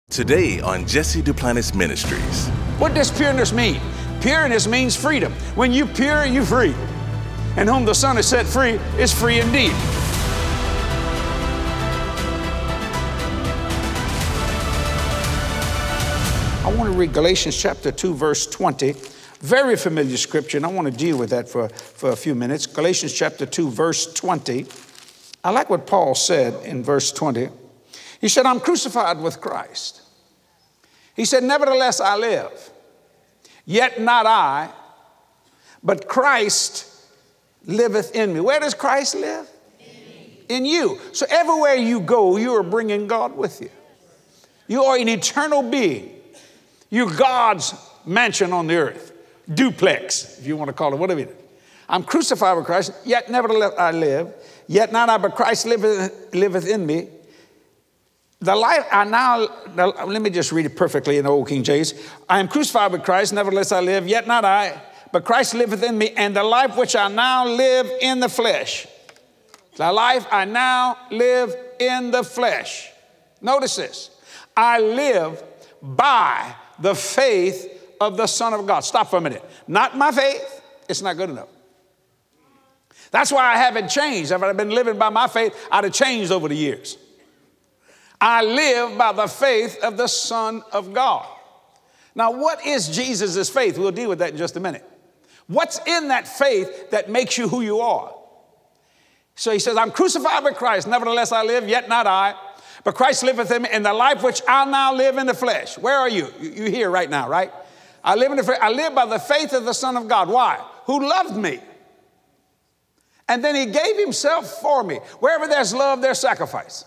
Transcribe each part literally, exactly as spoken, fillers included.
Today on Jesse Duplantis Ministries. What does pureness mean? Pureness means freedom. When you pure, you free. And whom the Son has set free is free indeed. I want to read Galatians chapter two, verse twenty. Very familiar scripture, and I want to deal with that for, for a few minutes. Galatians chapter two, verse twenty. I like what Paul said in verse twenty. He said, I'm crucified with Christ. He said, nevertheless I live, yet not I, but Christ liveth in me. Where does Christ live? In, in you. So everywhere you go, you are bringing God with you. You are an eternal being. You're God's mansion on the earth. Duplex, if you want to call it, whatever it is. I'm crucified with Christ, yet nevertheless I live, yet not I, but Christ liveth, liveth in me. The life I now, let me just read it perfectly in the old King James. I am crucified with Christ, nevertheless I live, yet not I, but Christ liveth in me, and the life which I now live in the flesh. The life I now live in the flesh. Notice this. I live by the faith of the Son of God. Stop for a minute. Not my faith. It's not good enough. That's why I haven't changed. If I'd been living by my faith, I'd have changed over the years. I live by the faith of the Son of God. Now, what is Jesus' faith? We'll deal with that in just a minute. What's in that faith that makes you who you are? So he says, I'm crucified with Christ, nevertheless I live, yet not I, but Christ liveth in me, and the life which I now live in the flesh. Where are you? You're here right now, right? I live in the flesh. I live by the faith of the Son of God. Why? Who loved me. And then he gave himself for me. Wherever there's love, there's sacrifice.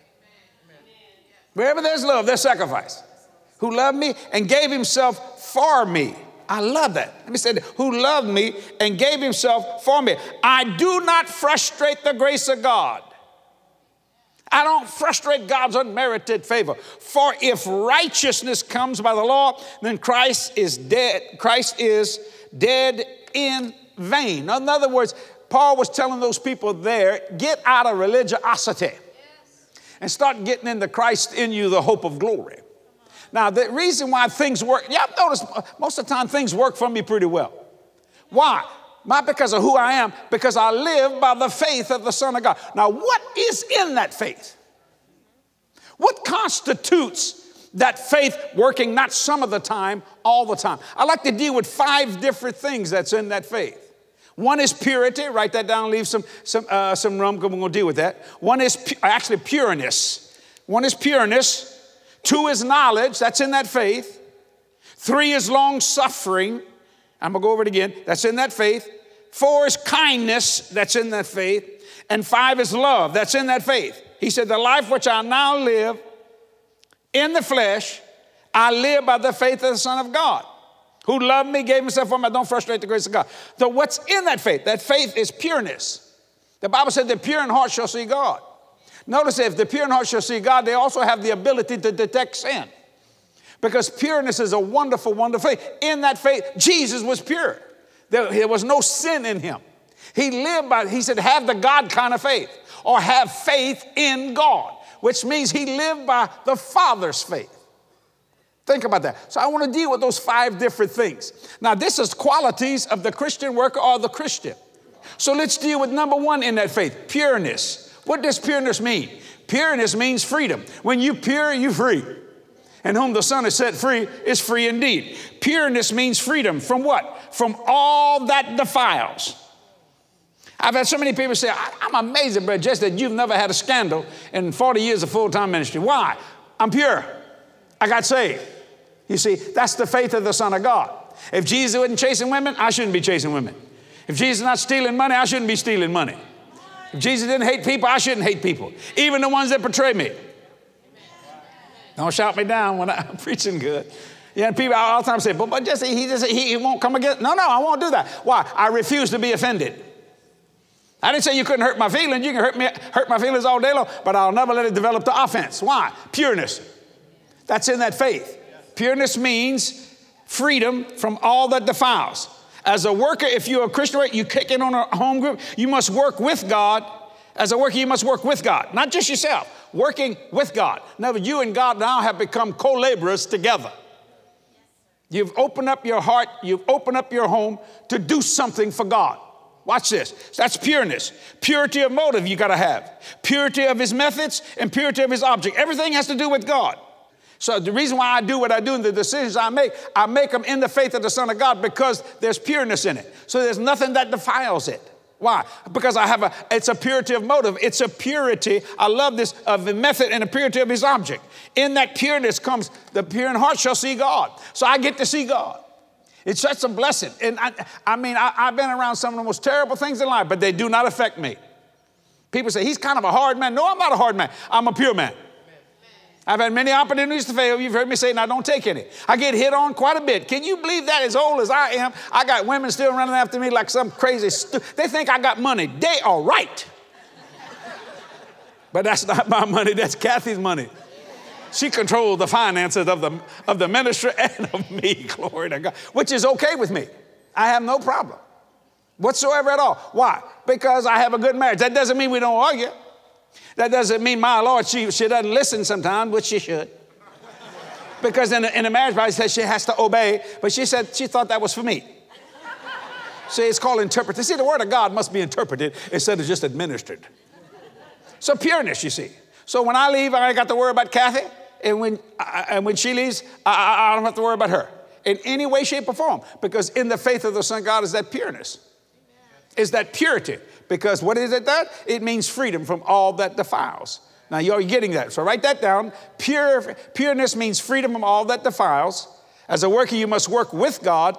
Wherever there's love, there's sacrifice. Who loved me and gave himself for me. I love that. Let me say that. Who loved me and gave himself for me. I do not frustrate the grace of God. I don't frustrate God's unmerited favor. For if righteousness comes by the law, then Christ is dead. Christ is dead in vain. In other words, Paul was telling those people there, get out of religiosity. And start getting into Christ in you, the hope of glory. Now, the reason why things work, yeah, I've noticed most of the time things work for me pretty well. Why? Not because of who I am, because I live by the faith of the Son of God. Now, what is in that faith? What constitutes that faith working not some of the time, all the time? I like to deal with five different things that's in that faith. One is purity. Write that down. Leave some some uh, some room because we're going to deal with that. One is pu- actually pureness. One is pureness. Two is knowledge. That's in that faith. Three is long suffering. I'm going to go over it again. That's in that faith. Four is kindness. That's in that faith. And five is love. That's in that faith. He said, the life which I now live in the flesh, I live by the faith of the Son of God, who loved me, gave himself for me. Don't frustrate the grace of God. So what's in that faith? That faith is pureness. The Bible said the pure in heart shall see God. Notice if the pure in heart shall see God, they also have the ability to detect sin. Because pureness is a wonderful, wonderful thing. In that faith, Jesus was pure. There, there was no sin in him. He lived by, he said, have the God kind of faith, or have faith in God, which means he lived by the Father's faith. Think about that. So I want to deal with those five different things. Now, this is qualities of the Christian worker or the Christian. So let's deal with number one in that faith, pureness. What does pureness mean? Pureness means freedom. When you pure, you free. And whom the Son has set free is free indeed. Pureness means freedom from what? From all that defiles. I've had so many people say, I'm amazed, Brother Jesse, that you've never had a scandal in forty years of full-time ministry. Why? I'm pure. I got saved. You see, that's the faith of the Son of God. If Jesus wasn't chasing women, I shouldn't be chasing women. If Jesus is not stealing money, I shouldn't be stealing money. If Jesus didn't hate people, I shouldn't hate people, even the ones that betray me. Don't shout me down when I'm preaching good. Yeah, and people all the time say, but, but Jesse, he, just, he, he won't come again. No, no, I won't do that. Why? I refuse to be offended. I didn't say you couldn't hurt my feelings. You can hurt me, hurt my feelings all day long, but I'll never let it develop to offense. Why? Pureness. That's in that faith. Pureness means freedom from all that defiles. As a worker, if you're a Christian, you kick in on a home group, you must work with God. As a worker, you must work with God, not just yourself. working with God. Now, you and God now have become co-laborers together. You've opened up your heart, you've opened up your home to do something for God. Watch this. That's pureness. Purity of motive you got to have. Purity of his methods and purity of his object. Everything has to do with God. So the reason why I do what I do and the decisions I make, I make them in the faith of the Son of God because there's pureness in it. So there's nothing that defiles it. Why? Because I have a, it's a purity of motive. It's a purity, I love this, of the method and the purity of his object. In that pureness comes, the pure in heart shall see God. So I get to see God. It's such a blessing. And I, I mean, I, I've been around some of the most terrible things in life, but they do not affect me. People say, he's kind of a hard man. No, I'm not a hard man. I'm a pure man. I've had many opportunities to fail. You've heard me say, now don't take any. I get hit on quite a bit. Can you believe that? As old as I am, I got women still running after me like some crazy, stu- they think I got money. They are right. But that's not my money. That's Kathy's money. She controls the finances of the, of the ministry and of me, glory to God, which is okay with me. I have no problem whatsoever at all. Why? Because I have a good marriage. That doesn't mean we don't argue. That doesn't mean my Lord, she, she doesn't listen sometimes, which she should. Because in the, in the marriage Bible, it says she has to obey, but she said she thought that was for me. See, it's called interpreted. See, the word of God must be interpreted instead of just administered. So pureness, you see. So when I leave, I got to worry about Kathy, and when, I, and when she leaves, I, I don't have to worry about her in any way, shape, or form, because in the faith of the Son of God is that pureness. Is that purity. Because what is it that? It means freedom from all that defiles. Now, you're getting that. So write that down. Pure, pureness means freedom from all that defiles. As a worker, you must work with God.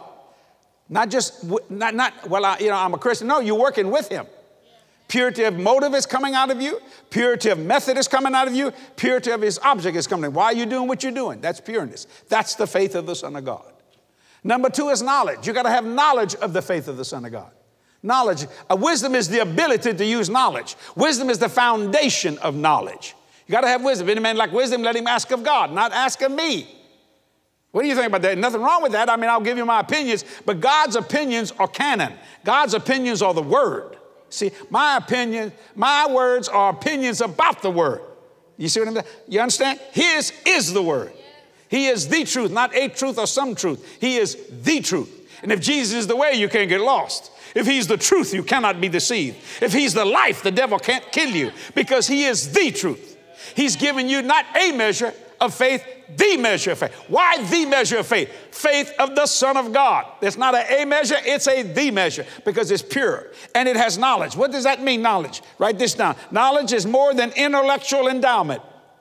Not just, not, not well, I, you know, I'm a Christian. No, you're working with him. Purity of motive is coming out of you. Purity of method is coming out of you. Purity of his object is coming. Why are you doing what you're doing? That's pureness. That's the faith of the Son of God. Number two is knowledge. You got to have knowledge of the faith of the Son of God. Knowledge. Uh, wisdom is the ability to use knowledge. Wisdom is the foundation of knowledge. You got to have wisdom. If any man lack wisdom, let him ask of God, not ask of me. What do you think about that? Nothing wrong with that. I mean, I'll give you my opinions, but God's opinions are canon. God's opinions are the word. See, my opinion, my words are opinions about the word. You see what I'm saying? You understand? His is the word. He is the truth, not a truth or some truth. He is the truth. And if Jesus is the way, you can't get lost. If he's the truth, you cannot be deceived. If he's the life, the devil can't kill you because he is the truth. He's given you not a measure of faith, the measure of faith. Why the measure of faith? Faith of the Son of God. It's not a a measure, it's a the measure because it's pure and it has knowledge. What does that mean, knowledge? Write this down. Knowledge is more than intellectual endowment.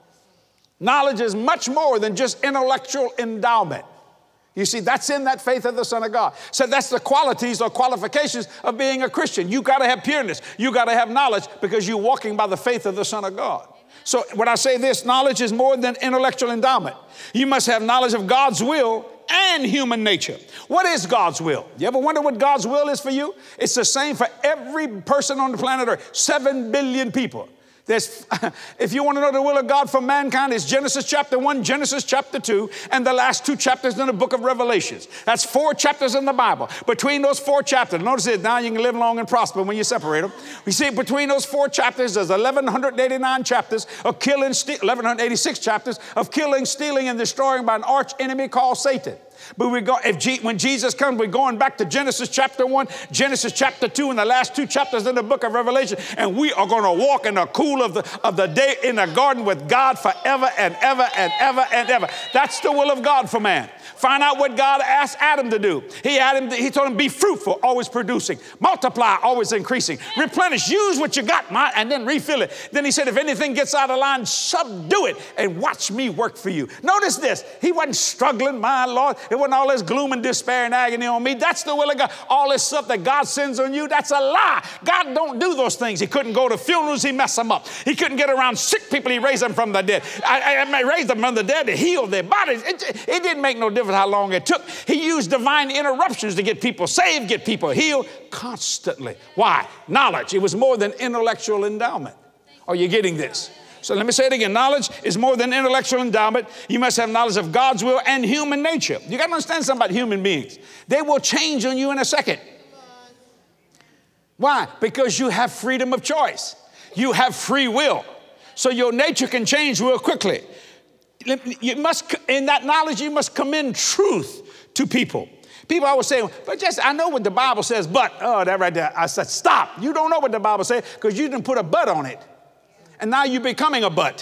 Knowledge is much more than just intellectual endowment. You see, that's in that faith of the Son of God. So that's the qualities or qualifications of being a Christian. You got to have pureness. You got to have knowledge because you're walking by the faith of the Son of God. So when I say this, knowledge is more than intellectual endowment. You must have knowledge of God's will and human nature. What is God's will? You ever wonder what God's will is for you? It's the same for every person on the planet Earth, seven billion people. There's, if you want to know the will of God for mankind, it's Genesis chapter one, Genesis chapter two, and the last two chapters in the book of Revelations. That's four chapters in the Bible. Between those four chapters, notice it, now you can live long and prosper when you separate them. We see between those four chapters, there's eleven eighty-nine chapters of killing, ste- eleven eighty-six chapters of killing, stealing, and destroying by an arch enemy called Satan. But we go, if G, when Jesus comes, we're going back to Genesis chapter one, Genesis chapter two, and the last two chapters in the book of Revelation. And we are going to walk in the cool of the, of the day in the garden with God forever and ever and ever and ever. That's the will of God for man. Find out what God asked Adam to do. He, had him to, he told him, be fruitful, always producing. Multiply, always increasing. Replenish, use what you got, and then refill it. Then he said, if anything gets out of line, subdue it and watch me work for you. Notice this. He wasn't struggling, my Lord. It wasn't all this gloom and despair and agony on me. That's the will of God. All this stuff that God sends on you, that's a lie. God don't do those things. He couldn't go to funerals. He messed them up. He couldn't get around sick people. He raised them from the dead. I, I, I raised them from the dead to heal their bodies. It, it didn't make no difference how long it took. He used divine interruptions to get people saved, get people healed constantly. Why? Knowledge. It was more than intellectual endowment. Are you getting this? So let me say it again. Knowledge is more than intellectual endowment. You must have knowledge of God's will and human nature. You got to understand something about human beings. They will change on you in a second. Why? Because you have freedom of choice. You have free will. So your nature can change real quickly. You must, in that knowledge, you must commend truth to people. People always say, but just, I know what the Bible says, but, oh, that right there. I said, stop. You don't know what the Bible says because you didn't put a but on it. And now you're becoming a but.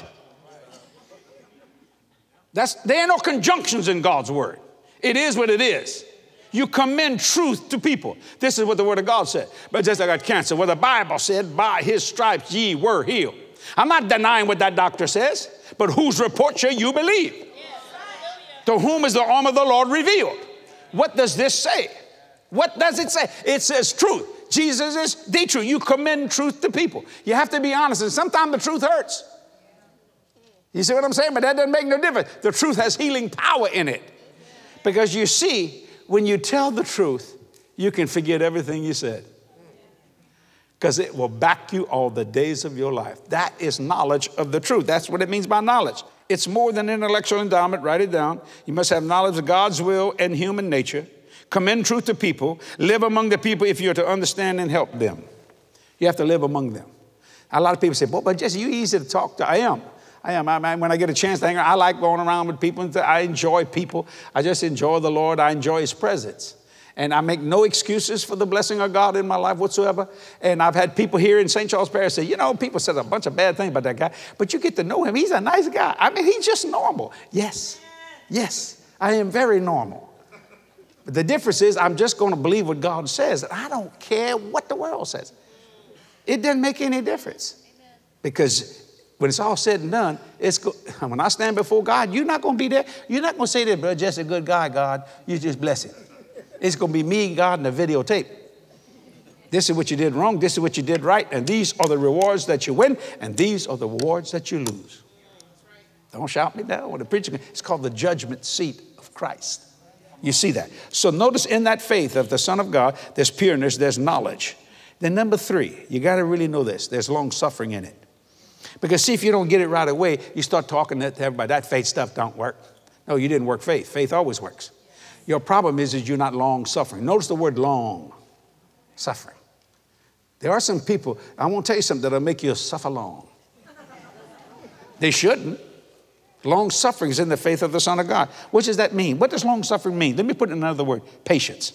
That's, there ain't no conjunctions in God's word. It is what it is. You commend truth to people. This is what the word of God said. But just like I got cancer, well, the Bible said, by his stripes ye were healed. I'm not denying what that doctor says, but whose report shall you believe? Yes. To whom is the arm of the Lord revealed? What does this say? What does it say? It says truth. Jesus is the truth. You commend truth to people. You have to be honest, and sometimes the truth hurts. You see what I'm saying? But that doesn't make no difference. The truth has healing power in it. Because you see, when you tell the truth, you can forget everything you said. Because it will back you all the days of your life. That is knowledge of the truth. That's what it means by knowledge. It's more than intellectual endowment. Write it down. You must have knowledge of God's will and human nature. Commend truth to people. Live among the people if you're to understand and help them. You have to live among them. A lot of people say, boy, but Jesse, you easy to talk to. I am. I am. I, I, when I get a chance to hang around, I like going around with people. I enjoy people. I just enjoy the Lord. I enjoy his presence. And I make no excuses for the blessing of God in my life whatsoever. And I've had people here in Saint Charles Parish say, you know, people said a bunch of bad things about that guy, but you get to know him. He's a nice guy. I mean, he's just normal. Yes. Yes. I am very normal. But the difference is I'm just going to believe what God says. I don't care what the world says. It doesn't make any difference. Because when it's all said and done, it's go- when I stand before God, you're not going to be there. You're not going to say that, brother, just a good guy, God. You just bless him. It's going to be me, God, and a videotape. This is what you did wrong. This is what you did right. And these are the rewards that you win. And these are the rewards that you lose. Don't shout me down when the preacher. It's called the judgment seat of Christ. You see that. So notice in that faith of the Son of God, there's pureness, there's knowledge. Then number three, you got to really know this. There's long suffering in it. Because see, if you don't get it right away, you start talking to everybody. That faith stuff don't work. No, you didn't work faith. Faith always works. Your problem is, is you're not long suffering. Notice the word long suffering. There are some people, I want to tell you something that'll make you suffer long. They shouldn't. Long suffering is in the faith of the Son of God. What does that mean? What does long suffering mean? Let me put it in another word, patience.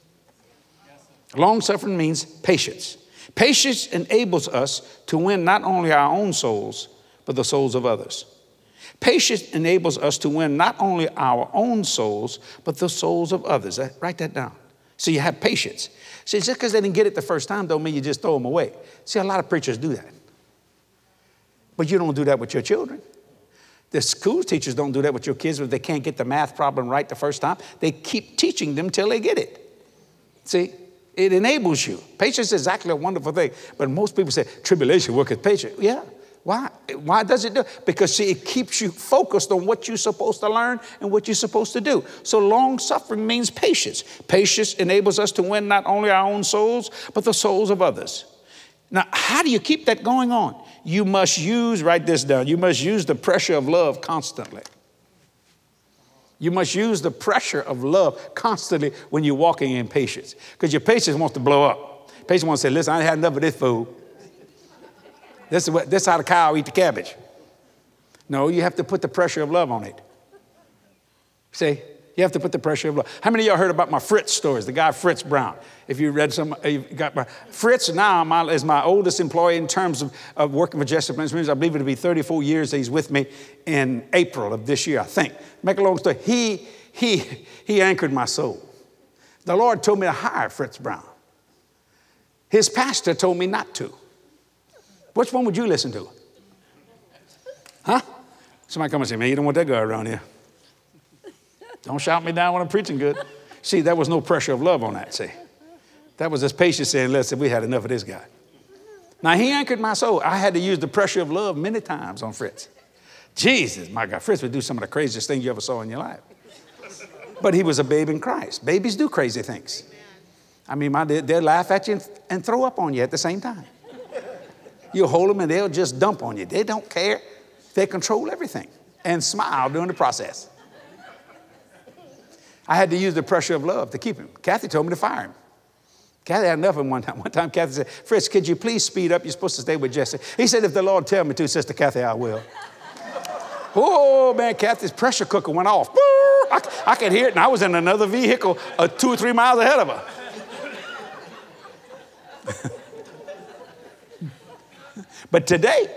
Long suffering means patience. Patience enables us to win not only our own souls, but the souls of others. Patience enables us to win not only our own souls, but the souls of others. Write that down. So you have patience. See, just because they didn't get it the first time don't mean you just throw them away. See, a lot of preachers do that. But you don't do that with your children. The school teachers don't do that with your kids if they can't get the math problem right the first time. They keep teaching them till they get it. See, it enables you. Patience is exactly a wonderful thing. But most people say, tribulation worketh patience. Yeah. Why? Why does it do? Because, see, it keeps you focused on what you're supposed to learn and what you're supposed to do. So long suffering means patience. Patience enables us to win not only our own souls, but the souls of others. Now, how do you keep that going on? You must use, write this down, you must use the pressure of love constantly. You must use the pressure of love constantly when you're walking in patience. Because your patience wants to blow up. Patience wants to say, listen, I ain't had enough of this food. This is, what, this is how the cow eat the cabbage. No, you have to put the pressure of love on it. See, you have to put the pressure of love. How many of y'all heard about my Fritz stories? The guy Fritz Brown. If you read some, you got my Fritz now my, is my oldest employee in terms of, of working for Jesse Duplantis Ministries. I believe it'll be thirty-four years that he's with me in April of this year, I think. Make a long story. He he he anchored my soul. The Lord told me to hire Fritz Brown. His pastor told me not to. Which one would you listen to? Huh? Somebody come and say, man, you don't want that guy around here. Don't shout me down when I'm preaching good. See, there was no pressure of love on that, see. That was his patience saying, listen, we had enough of this guy. Now, he anchored my soul. I had to use the pressure of love many times on Fritz. Jesus, my God, Fritz would do some of the craziest things you ever saw in your life. But he was a babe in Christ. Babies do crazy things. I mean, my, they'll laugh at you and, and throw up on you at the same time. You hold them and they'll just dump on you. They don't care. They control everything and smile during the process. I had to use the pressure of love to keep him. Kathy told me to fire him. Kathy had enough of him one time. One time Kathy said, Fritz, could you please speed up? You're supposed to stay with Jesse. He said, if the Lord tell me to, Sister Kathy, I will. Oh, man, Kathy's pressure cooker went off. I, I could hear it, and I was in another vehicle uh, two or three miles ahead of her. But today,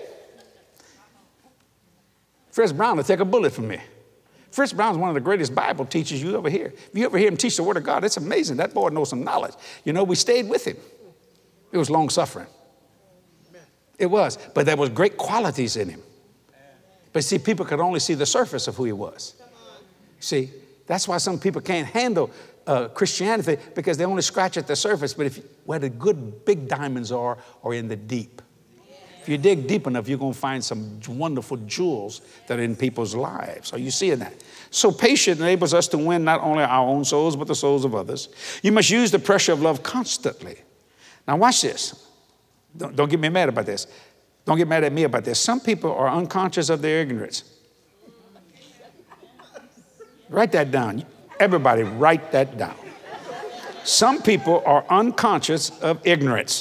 Fritz Brown will take a bullet from me. Fritz Brown is one of the greatest Bible teachers you ever hear. If you ever hear him teach the Word of God, it's amazing. That boy knows some knowledge. You know, we stayed with him. It was long suffering. It was. But there was great qualities in him. But see, people could only see the surface of who he was. See, that's why some people can't handle uh, Christianity, because they only scratch at the surface. But if where the good big diamonds are, are in the deep. If you dig deep enough, you're going to find some wonderful jewels that are in people's lives. Are you seeing that? So patience enables us to win not only our own souls, but the souls of others. You must use the pressure of love constantly. Now watch this. Don't, don't get me mad about this. Don't get mad at me about this. Some people are unconscious of their ignorance. Write that down. Everybody write that down. Some people are unconscious of ignorance.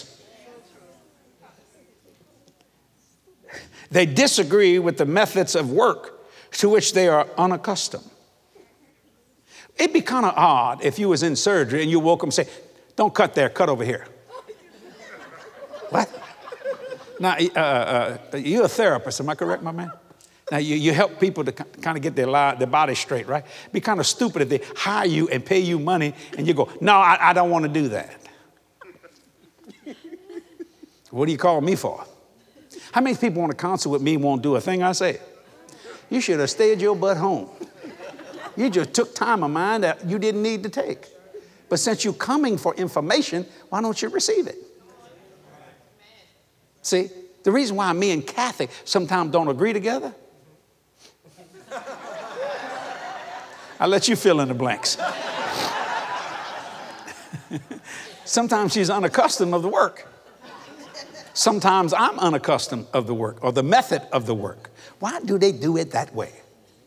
They disagree with the methods of work to which they are unaccustomed. It'd be kind of odd if you was in surgery and you woke up and say, don't cut there, cut over here. What? Now, uh, uh, you're a therapist, am I correct, my man? Now, you, you help people to kind of get their, li- their body straight, right? It'd be kind of stupid if they hire you and pay you money and you go, no, I, I don't want to do that. What do you call me for? How many people want to counsel with me and won't do a thing I say? You should have stayed your butt home. You just took time of mine that you didn't need to take. But since you're coming for information, why don't you receive it? See, the reason why me and Kathy sometimes don't agree together, I'll let you fill in the blanks. Sometimes she's unaccustomed of the work. Sometimes I'm unaccustomed of the work or the method of the work. Why do they do it that way?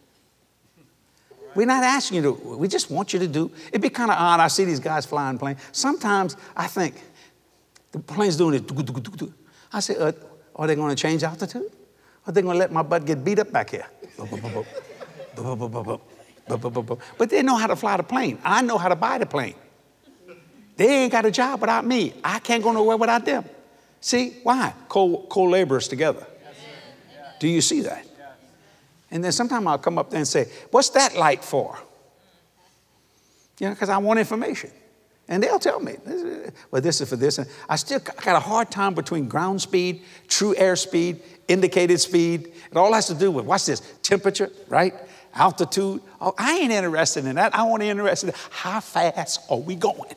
We're not asking you to, we just want you to do. It'd be kind of odd. I see these guys flying planes. Sometimes I think the plane's doing it. I say, uh, are they going to change altitude? Are they going to let my butt get beat up back here? But they know how to fly the plane. I know how to buy the plane. They ain't got a job without me. I can't go nowhere without them. See, why? Co- co-laborers together. Do you see that? And then sometime I'll come up there and say, what's that light for? You know, because I want information. And they'll tell me, well, this is for this. And I still got a hard time between ground speed, true air speed, indicated speed. It all has to do with, watch this, temperature, right? Altitude. Oh, I ain't interested in that. I want to be interested in how fast are we going?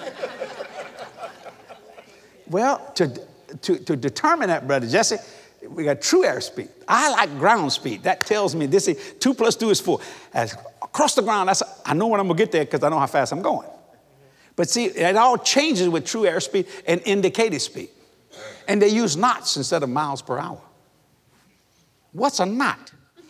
Well, to, to, to determine that, Brother Jesse, we got true airspeed. I like ground speed. That tells me this is two plus two is four. As across the ground, that's, I know when I'm going to get there because I know how fast I'm going. But see, it all changes with true airspeed and indicated speed. And they use knots instead of miles per hour. What's a knot?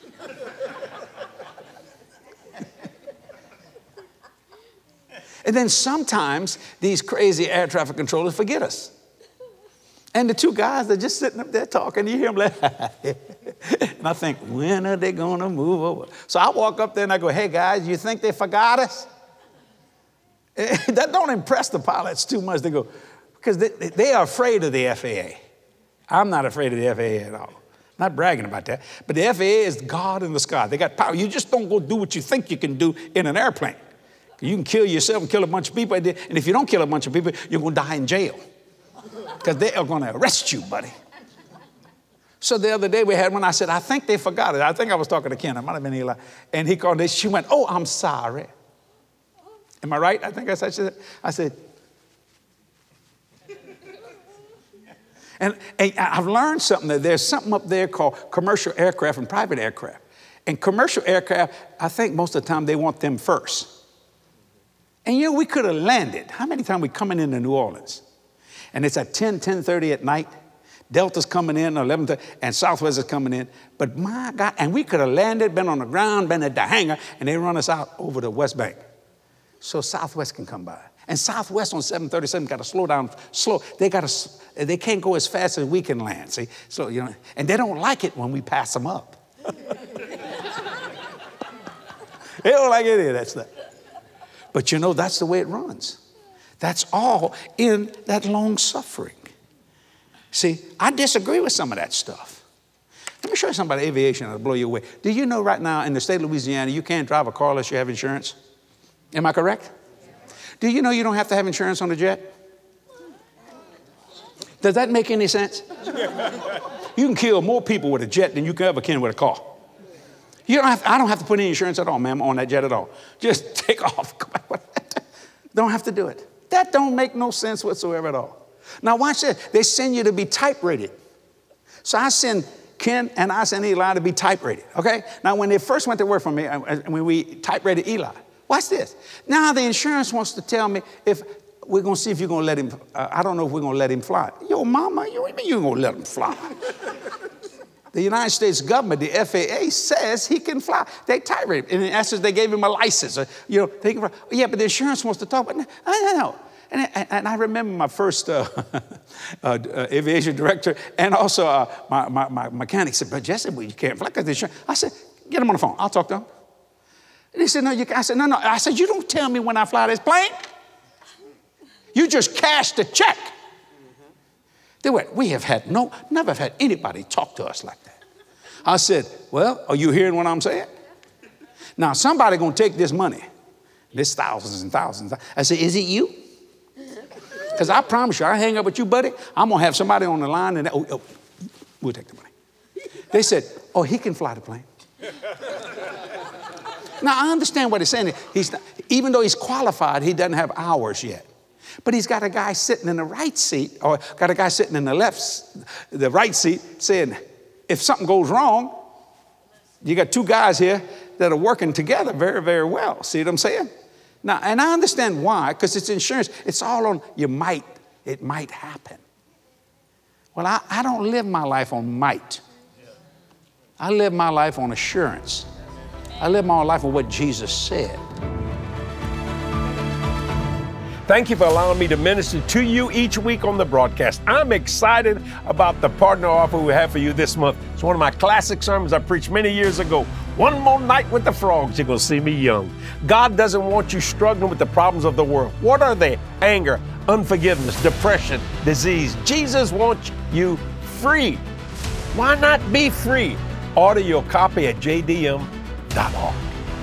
And then sometimes these crazy air traffic controllers forget us. And the two guys, they're just sitting up there talking. You hear them laugh. And I think, when are they going to move over? So I walk up there and I go, hey, guys, you think they forgot us? That don't impress the pilots too much. They go, because they, they are afraid of the F A A. I'm not afraid of the F A A at all. Not bragging about that. But the F A A is God in the sky. They got power. You just don't go do what you think you can do in an airplane. You can kill yourself and kill a bunch of people. And if you don't kill a bunch of people, you're going to die in jail. Because they are going to arrest you, buddy. So the other day we had one, I said, I think they forgot it. I think I was talking to Ken. It might have been Eli. And he called, she went, oh, I'm sorry. Am I right? I think I said, I said, and, and I've learned something, that there's something up there called commercial aircraft and private aircraft. And commercial aircraft, I think most of the time they want them first. And you know, we could have landed. How many times we coming into New Orleans? And it's at ten, ten thirty at night. Delta's coming in, eleven thirty, and Southwest is coming in. But my God, and we could have landed, been on the ground, been at the hangar, and they run us out over the West Bank. So Southwest can come by. And Southwest on seven thirty-seven got to slow down, slow. They got to, they can't go as fast as we can land, see? So, you know, and they don't like it when we pass them up. They don't like any of that stuff. But you know, that's the way it runs. That's all in that long suffering. See, I disagree with some of that stuff. Let me show you something about aviation that'll blow you away. Do you know right now in the state of Louisiana, you can't drive a car unless you have insurance? Am I correct? Do you know you don't have to have insurance on a jet? Does that make any sense? You can kill more people with a jet than you can ever can with a car. You don't have, I don't have to put any insurance at all, ma'am, on that jet at all. Just take off. Don't have to do it. That don't make no sense whatsoever at all. Now watch this. They send you to be type rated. So I send Ken and I send Eli to be type rated, okay? Now when they first went to work for me, when we type rated Eli, watch this. Now the insurance wants to tell me if we're going to see if you're going to let him, uh, I don't know if we're going to let him fly. Yo, mama, you, what do you mean you're going to let him fly? The United States government, the F A A, says he can fly. They type rated him. In essence, they gave him a license. Or, you know, they can fly. Yeah, but the insurance wants to talk. But no, no, no. And, and I remember my first uh, uh, aviation director and also uh, my, my, my mechanic said, but Jesse, well, you can't fly because the insurance. I said, get him on the phone. I'll talk to him. And he said, no, you can't. I said, no, no. I said, you don't tell me when I fly this plane. You just cashed a check. They went, we have had no, never have had anybody talk to us like that. I said, well, are you hearing what I'm saying? Now, somebody going to take this money, this thousands and thousands. I said, is it you? Because I promise you, I hang up with you, buddy, I'm going to have somebody on the line and, oh, oh, we'll take the money. They said, oh, he can fly the plane. Now, I understand what he's saying. He's not, even though he's qualified, he doesn't have hours yet. But he's got a guy sitting in the right seat, or got a guy sitting in the left, the right seat, saying, if something goes wrong, you got two guys here that are working together very, very well. See what I'm saying? Now, and I understand why, because it's insurance. It's all on, you might, it might happen. Well, I, I don't live my life on might. I live my life on assurance. I live my life on what Jesus said. Thank you for allowing me to minister to you each week on the broadcast. I'm excited about the partner offer we have for you this month. It's one of my classic sermons I preached many years ago. One more night with the frogs, you're going to see me young. God doesn't want you struggling with the problems of the world. What are they? Anger, unforgiveness, depression, disease. Jesus wants you free. Why not be free? Order your copy at j d m dot org.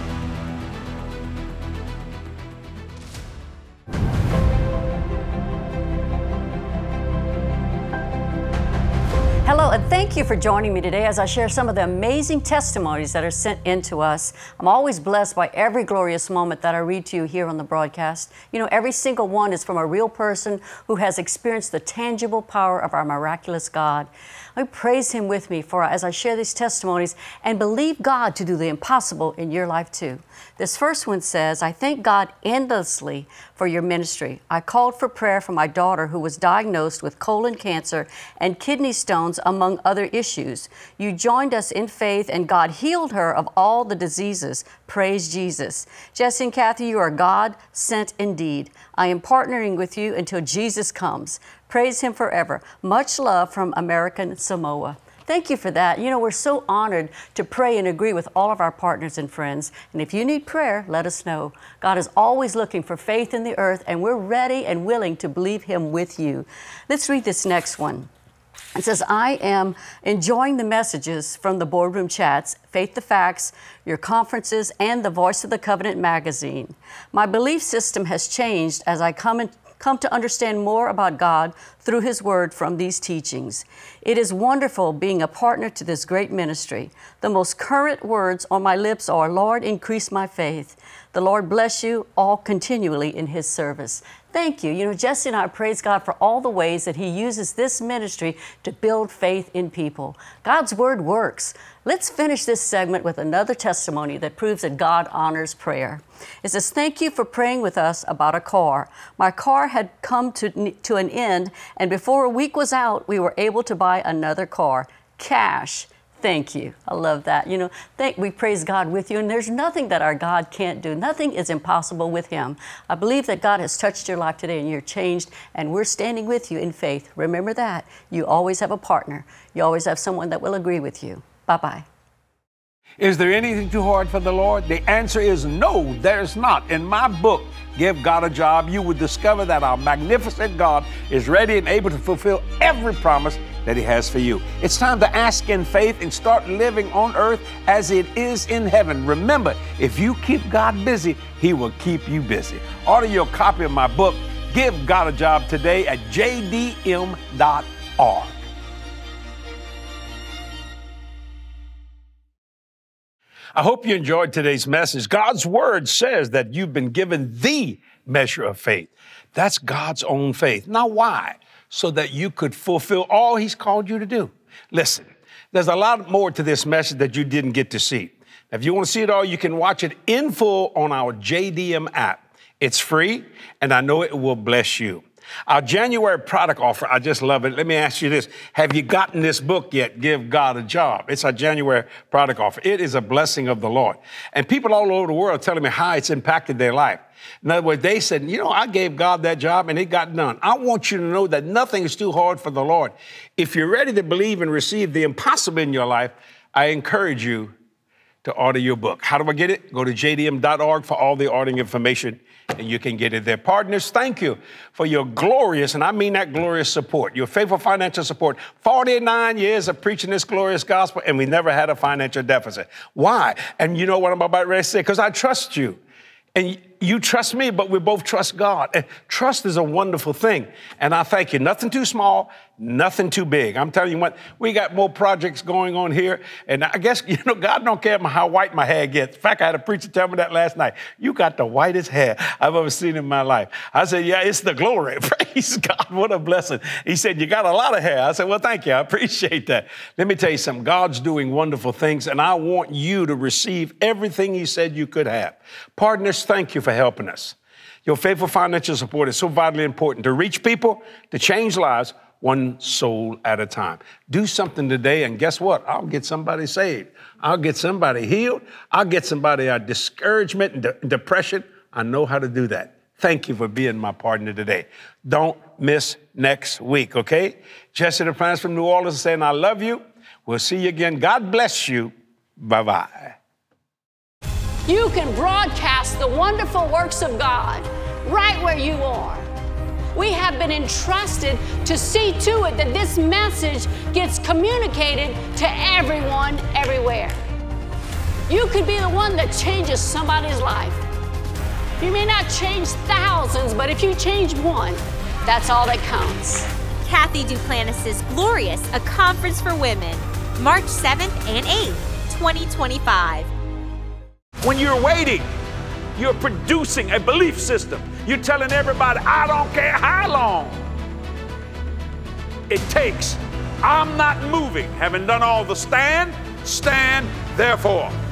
Hello, and thank you for joining me today as I share some of the amazing testimonies that are sent in to us. I'm always blessed by every glorious moment that I read to you here on the broadcast. You know, every single one is from a real person who has experienced the tangible power of our miraculous God. I praise Him with me for as I share these testimonies and believe God to do the impossible in your life too. This first one says, I thank God endlessly for your ministry. I called for prayer for my daughter who was diagnosed with colon cancer and kidney stones, among other issues. You joined us in faith and God healed her of all the diseases. Praise Jesus. Jesse and Kathy, you are God sent indeed. I am partnering with you until Jesus comes. Praise Him forever. Much love from American Samoa. Thank you for that. You know, we're so honored to pray and agree with all of our partners and friends. And if you need prayer, let us know. God is always looking for faith in the earth, and we're ready and willing to believe Him with you. Let's read this next one. It says, I am enjoying the messages from the boardroom chats, Faith the Facts, your conferences, and the Voice of the Covenant magazine. My belief system has changed as I come in come to understand more about God through His Word from these teachings. It is wonderful being a partner to this great ministry. The most current words on my lips are, Lord, increase my faith. The Lord bless you all continually in His service. Thank you. You know, Jesse and I praise God for all the ways that He uses this ministry to build faith in people. God's Word works. Let's finish this segment with another testimony that proves that God honors prayer. It says, thank you for praying with us about a car. My car had come to, to an end, and before a week was out, we were able to buy another car. Cash. Thank you. I love that. You know, thank, we praise God with you, and there's nothing that our God can't do. Nothing is impossible with Him. I believe that God has touched your life today and you're changed, and we're standing with you in faith. Remember that. You always have a partner. You always have someone that will agree with you. Bye-bye. Is there anything too hard for the Lord? The answer is no, there's not. In my book, Give God a Job, you will discover that our magnificent God is ready and able to fulfill every promise that He has for you. It's time to ask in faith and start living on earth as it is in heaven. Remember, if you keep God busy, He will keep you busy. Order your copy of my book, Give God a Job, today at j d m dot org. I hope you enjoyed today's message. God's Word says that you've been given the measure of faith. That's God's own faith. Now, why? So that you could fulfill all He's called you to do. Listen, there's a lot more to this message that you didn't get to see. If you want to see it all, you can watch it in full on our J D M app. It's free, and I know it will bless you. Our January product offer, I just love it. Let me ask you this. Have you gotten this book yet? Give God a Job. It's our January product offer. It is a blessing of the Lord. And people all over the world are telling me how it's impacted their life. In other words, they said, you know, I gave God that job and it got done. I want you to know that nothing is too hard for the Lord. If you're ready to believe and receive the impossible in your life, I encourage you to order your book. How do I get it? Go to j d m dot org for all the ordering information, and you can get it there. Partners, thank you for your glorious, and I mean that glorious support, your faithful financial support. forty-nine years of preaching this glorious gospel, and we never had a financial deficit. Why? And you know what I'm about ready to say? Because I trust you. And you trust me, but we both trust God. And trust is a wonderful thing. And I thank you. Nothing too small, nothing too big. I'm telling you what, we got more projects going on here. And I guess, you know, God don't care how white my hair gets. In fact, I had a preacher tell me that last night. You got the whitest hair I've ever seen in my life. I said, yeah, it's the glory. Praise God. What a blessing. He said, you got a lot of hair. I said, well, thank you. I appreciate that. Let me tell you something. God's doing wonderful things, and I want you to receive everything He said you could have. Partners, thank you for helping us. Your faithful financial support is so vitally important to reach people, to change lives, one soul at a time. Do something today, and guess what? I'll get somebody saved. I'll get somebody healed. I'll get somebody out of discouragement and de- depression. I know how to do that. Thank you for being my partner today. Don't miss next week, okay? Jesse Duplantis from New Orleans is saying I love you. We'll see you again. God bless you. Bye-bye. You can broadcast the wonderful works of God right where you are. We have been entrusted to see to it that this message gets communicated to everyone, everywhere. You could be the one that changes somebody's life. You may not change thousands, but if you change one, that's all that counts. Kathy Duplantis' Glorious, a Conference for Women, March seventh and eighth, twenty twenty-five. When you're waiting, you're producing a belief system. You're telling everybody, I don't care how long it takes. I'm not moving. Having done all the stand, stand, therefore.